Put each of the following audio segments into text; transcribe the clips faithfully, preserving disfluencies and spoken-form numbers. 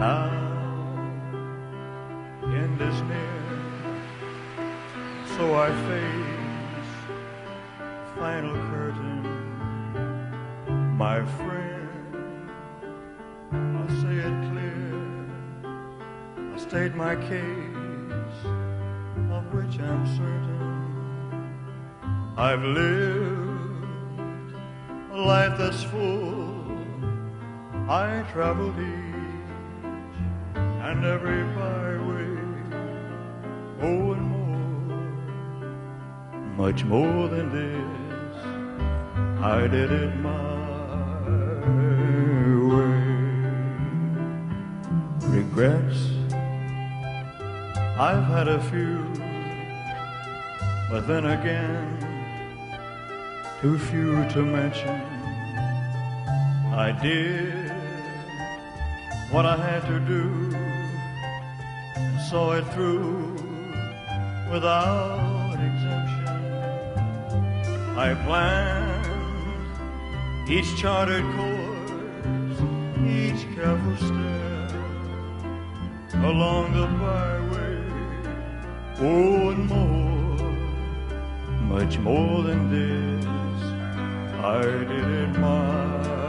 Now, end is near, so I face the final curtain. My friend, I'll say it clear, I state my case, of which I'm certain. I've lived a life that's full, I traveled each and every byway, oh, and more, much more than this, I did it my way. Regrets, I've had a few, but then again, too few to mention. I did what I had to do and saw it through without exemption. I planned each charted course, each careful step along the byway, oh, and more, much more than this, I did it my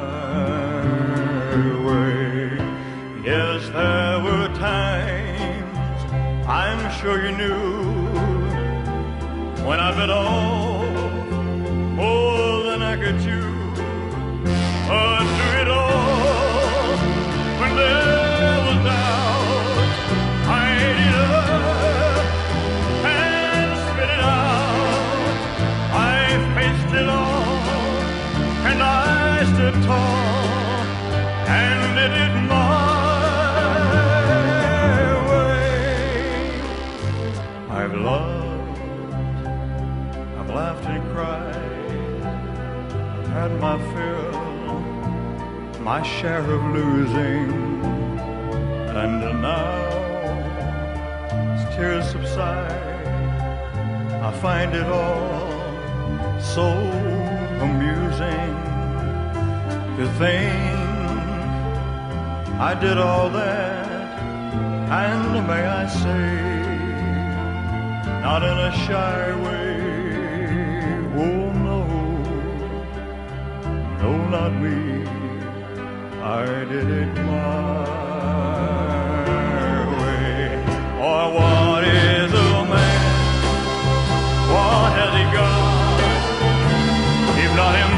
way. Yes, there were times, I'm sure you knew, when I bit off more than I could chew. But through it all, when there was doubt, I ate it up and spit it out. I faced it all, and I stood tall and did it my way. I've loved, I've laughed and cried, I've had my fill, my share of losing, and now as tears subside, I find it all so amusing to think I did all that, and may I say, not in a shy way. Oh no, no, not me, I did it my way. Or what is a man? What has he got? If not him